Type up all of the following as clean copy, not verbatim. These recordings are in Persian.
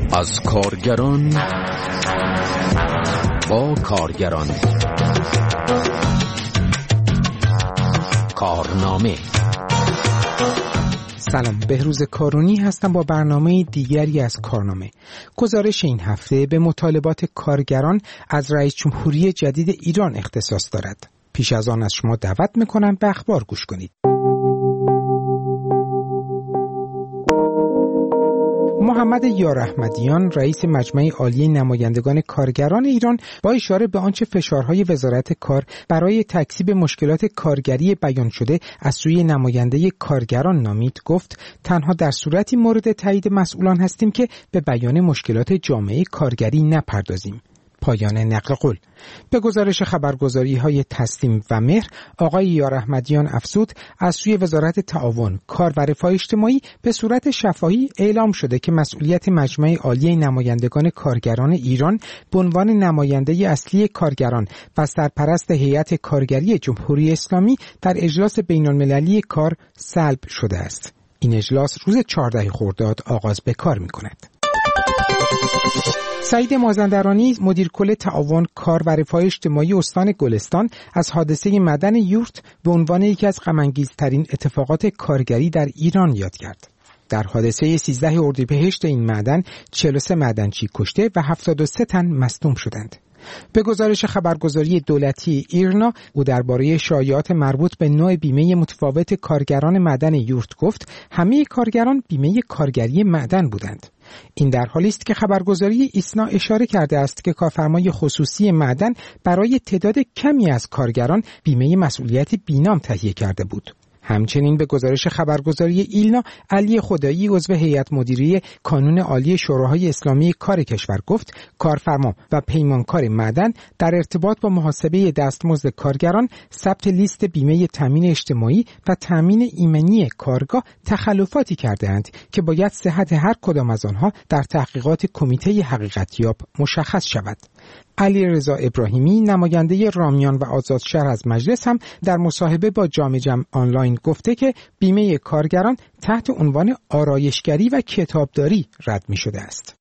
از کارگران با کارگران. کارنامه. سلام، بهروز کارونی هستم با برنامه دیگری از کارنامه. گزارش این هفته به مطالبات کارگران از رئیس جمهوری جدید ایران اختصاص دارد. پیش از آن از شما دعوت میکنم به اخبار گوش کنید. محمد یاراحمدیان رئیس مجمع عالی نمایندگان کارگران ایران با اشاره به آنچه فشارهای وزارت کار برای تکذیب مشکلات کارگری بیان شده از سوی نماینده کارگران نامید، گفت تنها در صورتی مورد تایید مسئولان هستیم که به بیان مشکلات جامعه کارگری نپردازیم. پایان نقل قول. به گزارش خبرگزاری‌های تسنیم و مهر، آقای یاراحمدیان افزود از سوی وزارت تعاون، کار و رفاه اجتماعی به صورت شفاهی اعلام شده که مسئولیت مجمع عالی نمایندگان کارگران ایران به عنوان نماینده اصلی کارگران و سرپرست هیئت کارگری جمهوری اسلامی در اجلاس بین‌المللی کار سلب شده است. این اجلاس روز 14 خرداد آغاز به کار می‌کند. سعید مازندرانی مدیر کل تعاون، کار و رفاه اجتماعی استان گلستان از حادثه معدن یورت به عنوان یکی از غم‌انگیزترین اتفاقات کارگری در ایران یاد کرد. در حادثه 13 اردیبهشت این معدن 43 معدنچی کشته و 73 تن مصدوم شدند. به گزارش خبرگزاری دولتی ایرنا، او درباره شایعات مربوط به نوع بیمه متفاوت کارگران معدن یورت گفت همه کارگران بیمه کارگری معدن بودند. این در حالی است که خبرگزاری ایسنا اشاره کرده است که کارفرمای خصوصی معدن برای تعداد کمی از کارگران بیمه مسئولیت بینام تهیه کرده بود. همچنین به گزارش خبرگزاری ایلنا، علی خدایی عضو هیئت مدیره کانون عالی شوراهای اسلامی کار کشور گفت کارفرما و پیمانکار معدن در ارتباط با محاسبه دستمزد کارگران، ثبت لیست بیمه تامین اجتماعی و تامین ایمنی کارگاه تخلفاتی کرده‌اند که باید صحت هر کدام از آنها در تحقیقات کمیته حقیقتیاب مشخص شود. علیرضا ابراهیمی نماینده رامیان و آزادشهر از مجلس هم در مصاحبه با جام آنلاین گفته که بیمه کارگران تحت عنوان آرایشگری و کتابداری رد می شده است.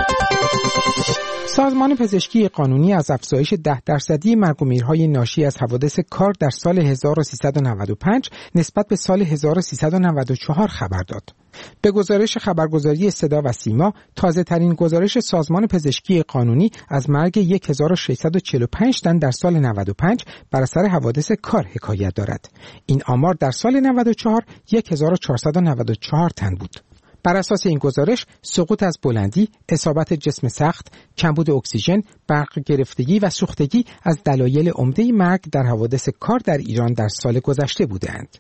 سازمان پزشکی قانونی از افزایش 10% مرگ و میرهای ناشی از حوادث کار در سال 1395 نسبت به سال 1394 خبر داد. به گزارش خبرگزاری صدا و سیما، تازه ترین گزارش سازمان پزشکی قانونی از مرگ 1645 تن در سال 95 بر اثر حوادث کار حکایت دارد. این آمار در سال 94 1494 تن بود. بر اساس این گزارش، سقوط از بلندی، اصابت جسم سخت، کمبود اکسیژن، برق گرفتگی و سوختگی از دلایل عمده مرگ در حوادث کار در ایران در سال گذشته بودند.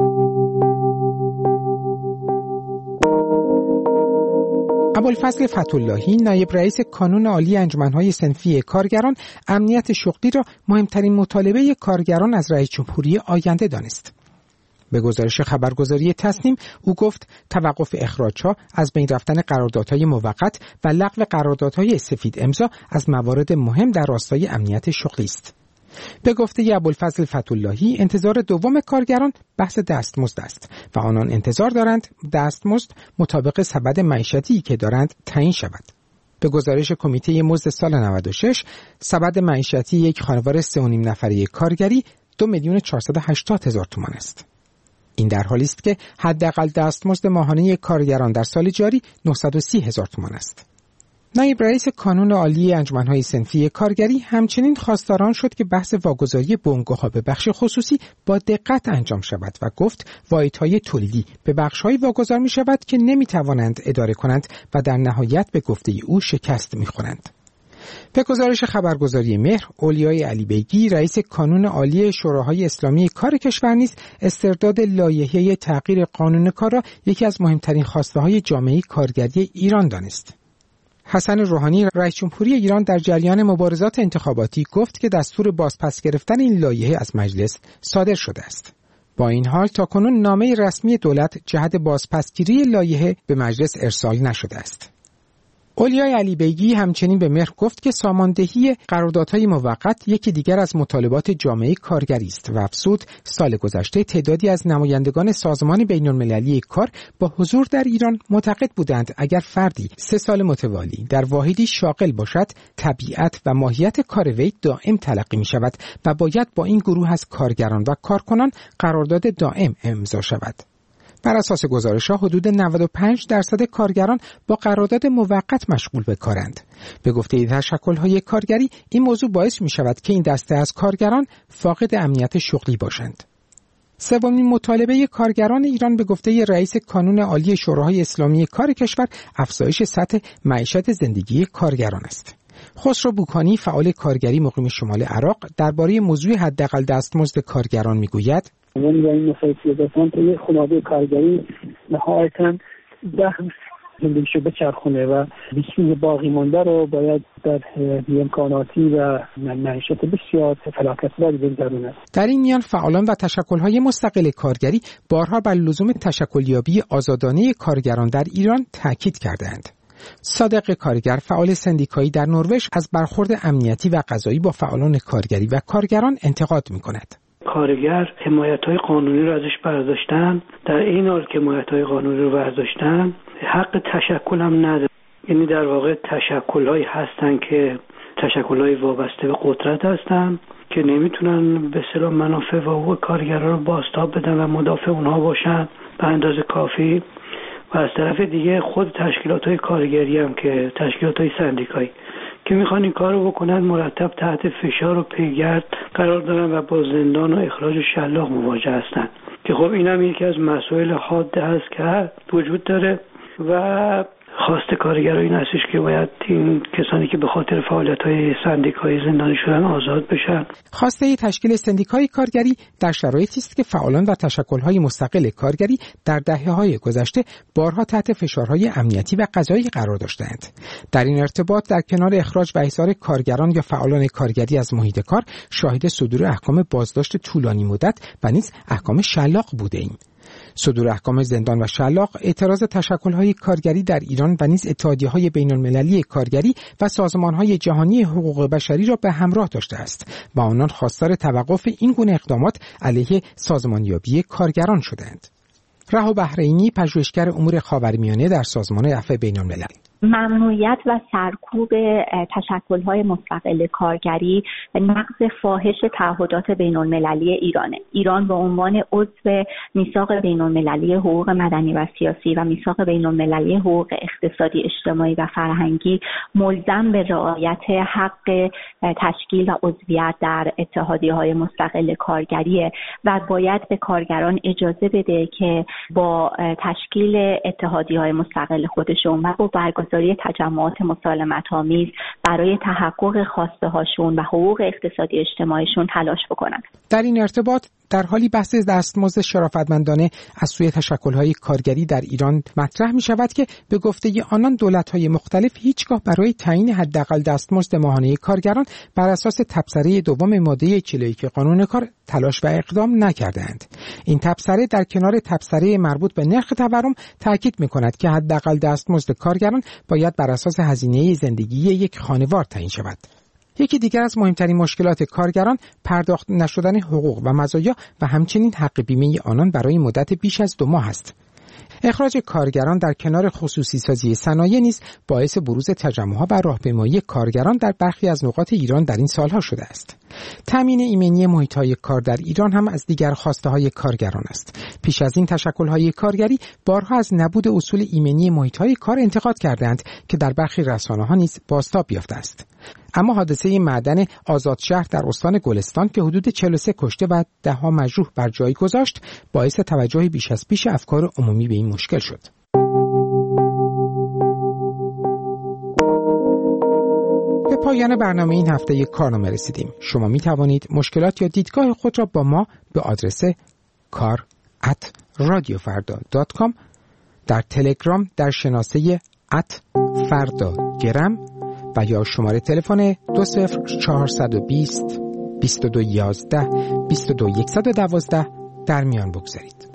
ابوالفضل فتح‌اللهی نایب رئیس کانون عالی انجمن‌های صنفی کارگران امنیت شغلی را مهمترین مطالبه کارگران از رئیس جمهوری آینده دانست. به گزارش خبرگزاری تسنیم، او گفت توقف اخراج‌ها، از بین رفتن قراردادهای موقت و لغو قراردادهای سفید امضا از موارد مهم در راستای امنیت شغلی است. به گفته ابوالفضل فتح‌اللهی، انتظار دوم کارگران بحث دستمزد است و آنان انتظار دارند دستمزد مطابق سبد معیشتی که دارند تعیین شود. به گزارش کمیته مزد سال 96، سبد معیشتی یک خانوار 3.5 نفره کارگری 2,480,000 تومان است. این در حالی است که حداقل دستمزد ماهانه کارگران در سال جاری 930,000 تومان است. نایب رئیس کانون عالی انجمن‌های صنفی کارگری همچنین خواستار شد که بحث واگذاری بنگاه‌ها به بخش خصوصی با دقت انجام شود و گفت واحدهای تولیدی به بخش‌های واگذار می‌شود که نمی‌توانند اداره کنند و در نهایت به گفته او شکست می‌خورند. به گزارش خبرگزاری مهر، اولیای علی بیگی رئیس کانون عالی شوراهای اسلامی کار کشور نیز استرداد لایحه تغییر قانون کار را یکی از مهمترین خواسته‌های جامعه کارگری ایران دانست. حسن روحانی رئیس جمهوری ایران در جریان مبارزات انتخاباتی گفت که دستور بازپس گرفتن این لایحه از مجلس صادر شده است. با این حال تاکنون نامه رسمی دولت جهت بازپسگیری لایحه به مجلس ارسال نشده است. اولیای علیبیگی همچنین به مهر گفت که ساماندهی قراردادهای موقت یکی دیگر از مطالبات جامعه کارگری است و افزود سال گذشته تعدادی از نمایندگان سازمان بین‌المللی کار با حضور در ایران معتقد بودند اگر فردی 3 سال متوالی در واحدی شاغل باشد، طبیعت و ماهیت کار وی دائم تلقی می شود و باید با این گروه از کارگران و کارکنان قرارداد دائم امضا شود. بر اساس گزارش‌ها حدود 95% کارگران با قرارداد موقت مشغول به کارند. به گفته تشکل‌های کارگری این موضوع باعث می‌شود که این دسته از کارگران فاقد امنیت شغلی باشند. سومین مطالبه کارگران ایران به گفته رئیس کانون عالی شورای اسلامی کار کشور افزایش سطح معیشت زندگی کارگران است. خسرو بوکانی فعال کارگری مقیم شمال عراق درباره موضوع حداقل دستمزد کارگران میگوید: این مسئله توی خانواده کارگری نهایتاً زندگیشو بچرخونه و بیشتر باقی مانده رو باید در امکاناتی و معیشت بسیار فلاکت‌باری بگذرونه. در این میان فعالان و تشکل‌های مستقل کارگری بارها بر لزوم تشکلیابی آزادانه کارگران در ایران تاکید کردند. صادق کارگر فعال سندیکایی در نروژ از برخورد امنیتی و قضایی با فعالان کارگری و کارگران انتقاد می‌کند. کارگر حمایت‌های قانونی رو ازش برداشتن، در این حال که حمایت‌های قانونی رو برداشتن حق تشکل هم نداره. یعنی در واقع تشکل‌هایی هستن که تشکل‌های وابسته به قدرت هستن که نمیتونن به اصطلاح منافع و حقوق کارگران رو بازتاب بدن و مدافع اونها باشن به اندازه کافی، و از طرف دیگه خود تشکیلات‌های کارگری هم که تشکیلات‌های سندیکایی که میخوان این کار رو بکنن مرتب تحت فشار و پیگرد قرار دارن و با زندان و اخراج شلاق مواجه هستن که خب این هم یکی از مسائل حاده هست که وجود داره و خواست کارگرها این هستش که باید این کسانی که به خاطر فعالیت‌های سندیکایی زندانی شدن آزاد بشن. خواسته تشکیل سندیکای کارگری در شرایطی است که فعالان و تشکل‌های مستقل کارگری در دهه‌های گذشته بارها تحت فشارهای امنیتی و قضایی قرار داشتند. در این ارتباط در کنار اخراج و احضار کارگران یا فعالان کارگری از محیط کار شاهد صدور احکام بازداشت طولانی مدت و نیز احکام شلاق بوده‌ایم. صدور احکام زندان و شلاق اعتراض تشکل‌های کارگری در ایران و نیز اتحادیه‌های بین‌المللی کارگری و سازمان‌های جهانی حقوق بشری را به همراه داشته است و آنان خواستار توقف این گونه اقدامات علیه سازمانیابی کارگران شدند. رها بحرینی پژوهشگر امور خاورمیانه در سازمان عفو بین‌الملل: ممنوعیت و سرکوب تشکل‌های مستقل کارگری نقض فاحش تعهدات بین‌المللی ایرانه. ایران به عنوان عضو میثاق بین‌المللی حقوق مدنی و سیاسی و میثاق بین‌المللی حقوق اقتصادی، اجتماعی و فرهنگی ملزم به رعایت حق تشکیل و عضویت در اتحادیه‌های مستقل کارگریه و باید به کارگران اجازه بده که با تشکیل اتحادیه‌های مستقل خودشون و با برگزاری تجمعات مسالمت‌آمیز برای تحقق خواسته هاشون و حقوق اقتصادی اجتماعیشون تلاش بکنن. در این ارتباط در حالی بحث دستمزد شرافتمندانه از سوی تشکل‌های کارگری در ایران مطرح می‌شود که به گفته آنان دولت‌های مختلف هیچگاه برای تعیین حداقل دستمزد ماهانه کارگران بر اساس تبصره دوم ماده 41 قانون کار تلاش و اقدام نکردند. این تبصره در کنار تبصره مربوط به نرخ تورم تاکید می‌کند که حداقل دستمزد کارگران باید بر اساس هزینه زندگی یک خانوار تعیین شود. یکی دیگر از مهمترین مشکلات کارگران پرداخت نشدن حقوق و مزایا و همچنین حق بیمه آنان برای مدت بیش از 2 ماه است. اخراج کارگران در کنار خصوصی سازی صنایع نیز باعث بروز تجمع‌ها و راهپیمایی کارگران در برخی از نقاط ایران در این سالها شده است. تامین ایمنی محیط‌های کار در ایران هم از دیگر خواسته‌های کارگران است. پیش از این تشکل‌های کارگری بارها از نبود اصول ایمنی محیط‌های کار انتقاد کردند که در برخی رسانه‌ها نیز بازتاب یافته است. اما حادثه معدن آزادشهر در استان گلستان که حدود 43 کشته و 10 مجروح بر جای گذاشت باعث توجه بیش از پیش افکار عمومی به این مشکل شد. به پایان برنامه این هفته کارنامه رسیدیم. شما می توانید مشکلات یا دیدگاه خود را با ما به آدرس kar@radiofarda.com در تلگرام در شناسه @fardagram و یا شماره تلفن 20420 2211 22112 در میان بگذارید.